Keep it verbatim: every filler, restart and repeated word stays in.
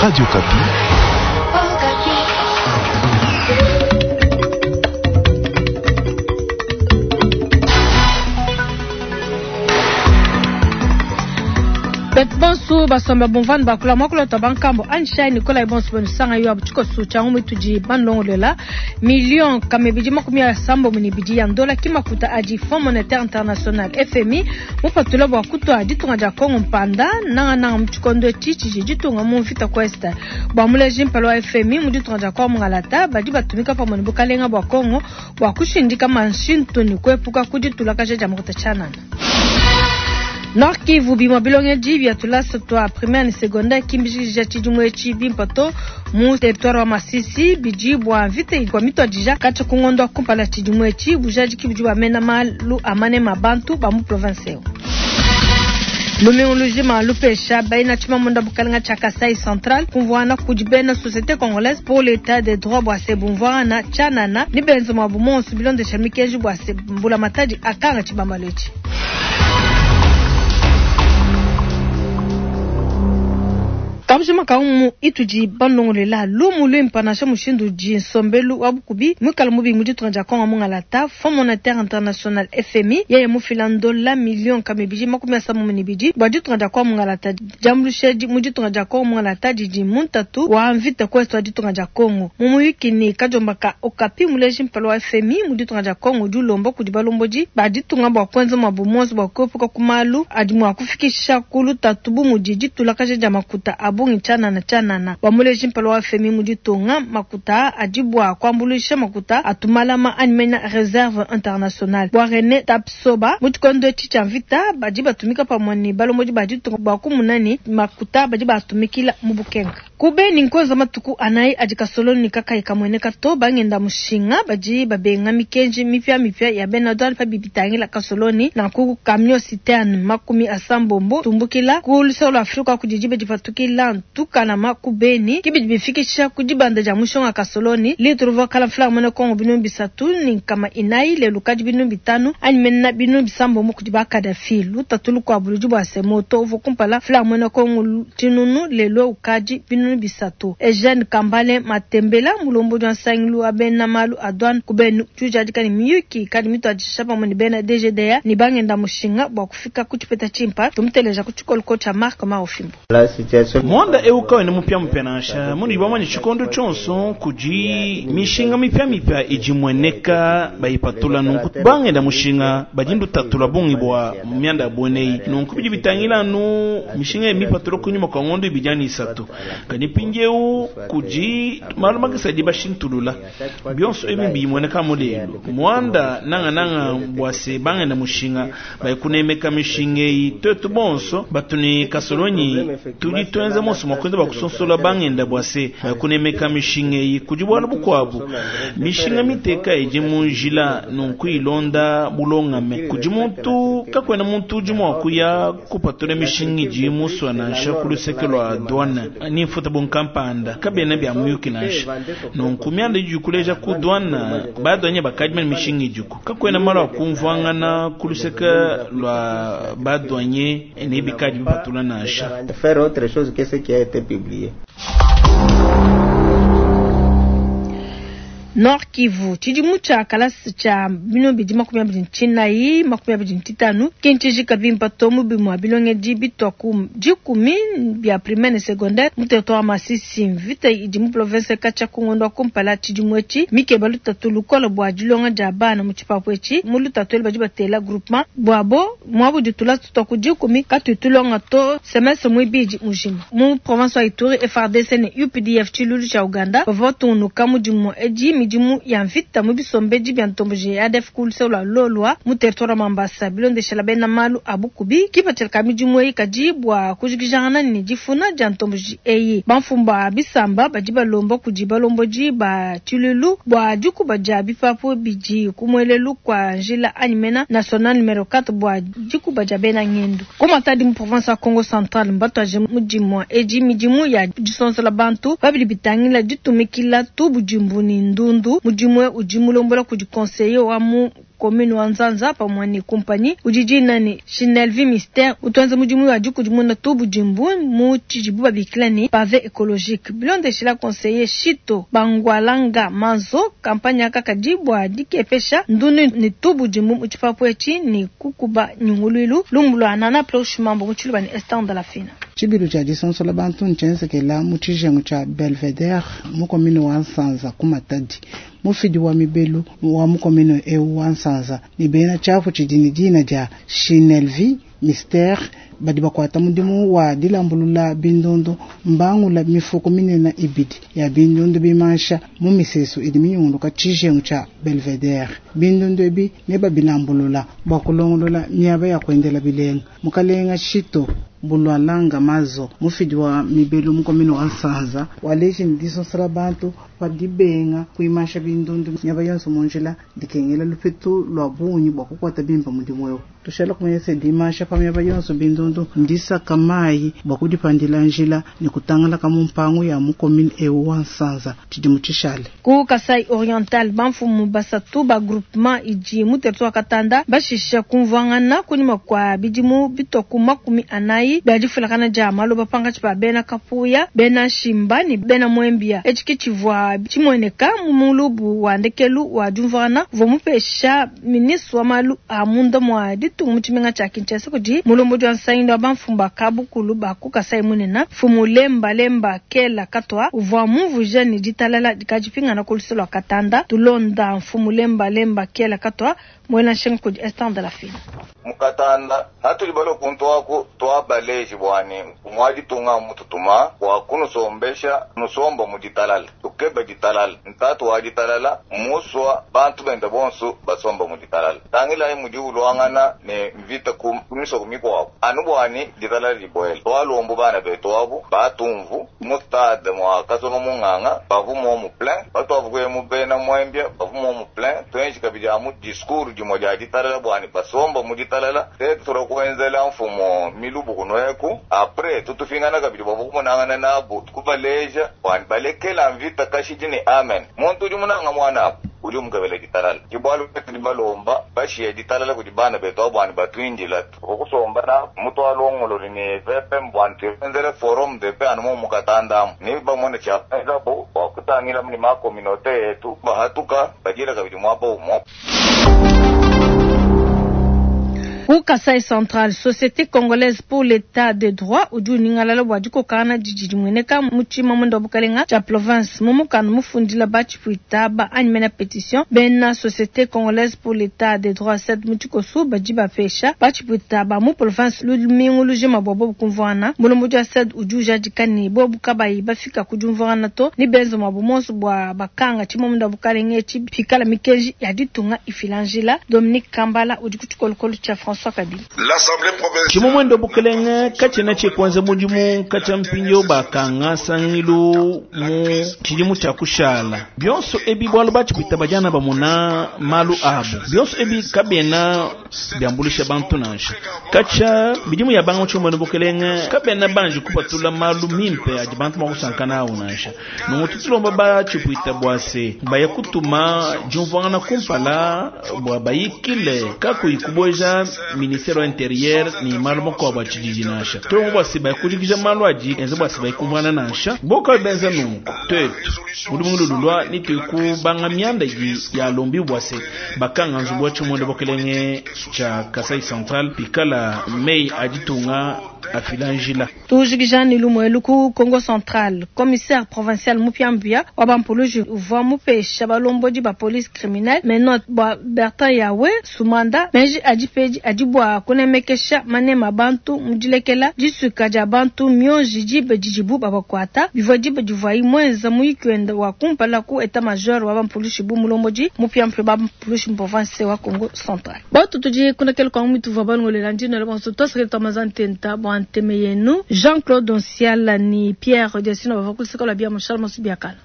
Radio Kapi. Betbonsu basomba bonvan bakula makula tabankambo anshai Nicola ibonsu bonusanga yo abuchiko sucha umu tuji banlongo lela million kamebiji makumi ya sambo munibiji ya ndola kimakuta aji Fonds Monétaire International F M I mupatula bwa kuto ajitunga ja Kongo mpanda nanga nanga mchikondo chichi jitunga mumfita kwesta bwa muleji mpalo wa F M I mujitunga ja kwa mungalata baji batumika pa monibuka lenga bwa Kongo bwa kushindika manshintuni kwepuka kujitula kaje jamukuta chanana. Nord Kivu bima bilonge jibi atulasa toa primaire ni secondaire kimbiji jati jumwechi bimpato mu territoire wa Masisi bijibwa vite kwa mito ajija kacha kungondo kumpala chijumwechi bujaji kibijwa mena malu amane mabantu ba mu province. Lumeologie ma lupesha baina chima monda bukalanga cha Kasai Central kunvoana kujibena société congolaise pour l'état des droits boise bunvoana chanana ni benzo mabumo subilon de chamikeji boise mbula mataji akanga chibamalechi. Kabjima kaumu ituji bandongole la lumu lu impanasha mushindu ji sombelu wabukubi mukalamubi mujitunja konga mungalata Fonds Monétaire International F M I yeye mufilando la million kamebiji makumi asamu munibiji bajitunja kwa mungalata jamlusheji mujitunja kwa mungalata jiji muntatu wa anvita kwesto ajitunja kongo mumuyiki ni kajombaka okapi muleji mpalo wa F M I mujitunja kongo julombo kujibalomboji bajitunga bwa kwenzo mabumozi bwa kopuka kumalu adimwa kufikisha kulu tatubu mujiji tulakaje jamakuta bungi chana na chana na wamuleji mpalo wa F M I mujitonga makuta ajibwa kwambulisha makuta atumalama animena reserve internationale bwa René Tapsoba mutikondo chicha vita bajiba tumika pamoni balomoji bajitonga bwa kumunani makuta bajiba atumikila mubukenga kube ninkoza matuku anai ajikasoloni kaka ikamweneka to bangenda mushinga baji babenga mikenji mipya mipya ya Benadol pa bibitangila kasoloni na kuku kamyo citerne makumi asambombo tumbukila kulisolo Afrika kujijibe jifatukila tukana makubeni kibibifikisha kujibanda ja mushonga kasoloni litruva kala flag mona Kongo binu bisatu ni kama inai le lukaji binu bitanu animena binu bisambo mu kujibaka da filu tatulu kwa buluju bwa semoto uvukumpala flag mona Kongo tinunu lelo ukaji binu bisatu Eugene Kambale Matembela mulombo jwa sanglu abena malu adwan kubenu chuja dikani miyuki kadi mito ajishapa moni bena D G D A ni bangenda mushinga bwa kufika kuchipeta chimpa tumteleja kuchukolo cha Mark Maofimbo. La situation Mwanda euka wene mupya mpenasha muni bamani chikondo chonso kuji mishinga mipya mipya ijimweneka bayipatula nunku bangenda mushinga bajindu tatula bungi bwa myanda bonei nunku biji bitangila nu mishinga emipatula kunyuma kwa ngondo ibijani isatu kanipinjeu kuji maluma kisaji bashintulula bionso emi bimweneka modelo mwanda nanga nanga bwase bangenda mushinga bayikunemeka mishinge itoto bonso batuni kasolonyi tuli tuenza mosu mwakwenda bakusonsola bangenda bwase kunemeka mishinge yi kujibwala bukwabu mishinga miteka eje munjila nunkuilonda bulongame kujimuntu kakwena muntu jimwa kuya kupatule mishingi jimu swana shakulu sekelo adwana ni futa bonkampanda kabena bya muyuki nasha nunkumyanda jukuleja ku dwana badanya bakajima mishingi juku kakwena mara kumvangana kuluseka lwa badwanye ne bikaji patula nasha faire autre chose que ce qui a été publié. Nord Kivu chijimucha kalasi cha bino biji makumi abiri china yi makumi abiri titanu kinchiji kabimpa tomu bimwa bilonge jibi toku jikumi bia primaire secondaire muteto Masisi vita ijimu province kacha kungondo kumpala chijimwechi mike baluta tulukolo bwa jilonga jabana muchipapwechi muluta twele bajiba tela groupement bwabo mwabu ditula toku jikumi katutulonga to semestre mwibiji mujima mu province wa Ituri F R D C ne U P D F chilulu cha Uganda votu nukamu jimu eji mijimu ya mvita mubisombe jibya ntomboje A D F kulse la lolwa mu territoire Mambasa bilonde shalabena malu abukubi kipatelka mijimu yi kajibwa kujigijana ni jifuna jantomboje eyi banfumba bisamba bajiba lombo kujiba lombo jiba chululu bwa juku bajabi papo biji kumwelelu kwa njila animena national numero quatre bwa juku bajabena ngendu komatadi mu province ya Congo Central mbato aje mujimu eji mijimu ya jisonso la bantu babili bitangila jitumikila tubu jimbuni ndundu mujimwe ujimulombola kujikonseyo wa mu commune wa Nzanza pa mwani compagnie ujiji nani Chinelvi Mystère utuanza mujimu wa juku jumuna tubu jimbu mu chijibu biklani pavé écologique bilonde shila conseiller Shito Bangwalanga Manzo kampanya kakadibwa dikepesha nduni ni tubu jimbu muchipapo echi ni kukuba nyunguluilu lumbulo anana plosh mambo muchiluba ni stand de la fina chibiru cha disonso la bantu nchense ke la muchijengu cha Belvedere mu commune wa Nsanza kumatadi mufidi wa mibelu wa mu commune e wa Nsanza ni bena chafu chidini jina ja Chinelvi Mystère badiba kwata mudimu wa dilambulula bindondo mbangu la mifuko minena ibidi ya bindondo bimansha mu miseso idimi yundu ka chijengu cha Belvedere bindondo bi neba bilambulula bakulongolola nyaba ya kwendela bilenga mukalenga Shito Bulwalanga Mazo mufidi wa mibelu mu commune wa Nsanza waleje ndiso sala bantu padibenga kuimasha bindondo nyaba yonso monjela dikengela lupetu lwa bunyi bwakukwata bimba mudimwewo tushala kumese dimasha pamya bayonso bindondo ndisa kamayi bakudipandila njila ni kutangala kama mpango ya mu commune e wa Nsanza tidimu chishale ku Kasai Oriental banfumu basatu ba groupement iji mutetwa katanda bashisha kumvangana kunima kwa bidimu bitoku makumi anayi badifulakana jama lo bapanga chipa bena kapuya bena shimbani bena mwembia echikichivwa chimweneka mumulubu wa ndekelu wa jumvana vomupesha ministre wa malu amunda mwa ditu mutimenga cha Kinshasa kudi mulombo jwa nsainda banfumba kabukulu baku Kasai munena fumu lemba lemba kela katwa uvwa muvu jeni ditalala dikajipinga na kuliselo katanda tulonda fumu lemba lemba kela katwa mwena shengu kudi stand de la fine mukatanda hatu libalo kunto wako toa baleji bwani kumwaji tunga mututuma kwa kunu sombesha nusomba mujitalala tukebe jitalala ntatu wajitalala muswa bantu benda bonsu basomba mujitalala tangila hii mujiulu wangana ne mvita kumiso kumiko wabu anu bwani jitalala liboel toa luombu bana beto wabu batumvu mustade mwa kasono munganga bavu momu plan batu wavukuye mubena mwembia bavu momu plan tuenji kabija mu diskuru jimoja jitalala bwani basomba mujitalala tetu turakuenzela mfumo milubu kunoeku apre tutufingana kabili bavu kumonangana nabu tukubaleja bwani balekela mvita kashijini amen muntu jumunanga mwana uli mgabele jitalala jibalu petni balomba bashi jitalala kujibana beto bwani batwinjila okusomba na muto alongolo ni vepe mbwani tenzele forum de pe anmo mukatanda ni bamone cha ngabo wakutangila mni mako minote yetu bahatuka bajira kabili mwapo umo. Au Kasai Central, Société Congolaise pour l'État de droit, uju ningala wajiko kana jijiji mweneka muchima mwendo bukalenga cha province mumukanu mufundila bachi puitaba animena pétition bena Société Congolaise pour l'État de droit set muchiko su bajiba pesha bachi puitaba mu province lumingu lujima bobo kumvana mulumuja set uju jajikani bobu kabayi bafika kujumvana to ni benzo mabumonsu bwa bakanga chimo mwendo bukalenga chi pikala mikeji yaditunga ifilangila Dominique Kambala ujikutukolokolo cha l'Assemblée provinciale chimomwendo bukelenge kachena chekwanza mudimu kachampinyo bakanga sangilu mu chidimu cha kushala byonso ebi bwalo bachi kuitabajana bamuna malu abu byonso ebi kabena byambulisha bantu nansha kacha bidimu ya bango chimomwendo bukelenge kabena banji kupatula malu mimpe aji bantu makusankana au nansha nungututulomba bachi kuitabwase bayakutuma jumvana kumpala bwa bayikile kaku ikubweja ministère intérieur ni malumo ko bachijiji nasha to mbo siba kujigija malwaji enzo bwa siba kumwana nasha boka benza nungu tetu mudu mundu lulwa ni teku banga myanda gi ya lombi bwase bakanga nzubwa chumonde bokelenge cha Kasai Central pikala mei ajitunga afilangila tujigijani lumweluku Congo Central commissaire provincial Mupiambia wabampuluji uva mupesha balomboji ba police criminelle menot ba Bertrand Yawe sumanda meji ajipeji ajibwa kunemekesha manema bantu mujilekela jisuka ja bantu myoji jibe jijibu babakwata bivojibe juvai mwenza muikwenda wa kumpala ku eta major wabampuluji bu mulomboji Mupiambia bampuluji province wa Congo Central batu tuji kuna kelko mtu vabalngolela ndino le bonso tosre tamazantenta bo antemeyenu Jean-Claude Oncial ni Pierre Desino vakulisika la bia mshal mosibiakala